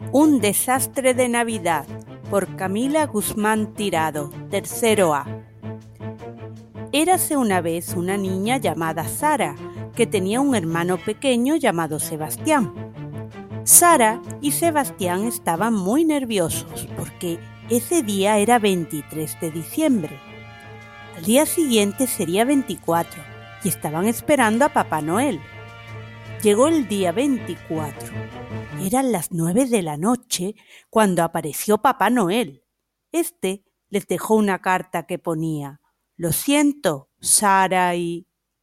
Un desastre de Navidad, por Camila Guzmán Tirado, tercero A. Érase una vez una niña llamada Sara, que tenía un hermano pequeño llamado Sebastián. Sara y Sebastián estaban muy nerviosos porque ese día era 23 de diciembre. Al día siguiente sería 24 y estaban esperando a Papá Noel. Llegó el día 24. Eran las 9 de la noche cuando apareció Papá Noel. Les dejó una carta que ponía: «Lo siento, Sara y...».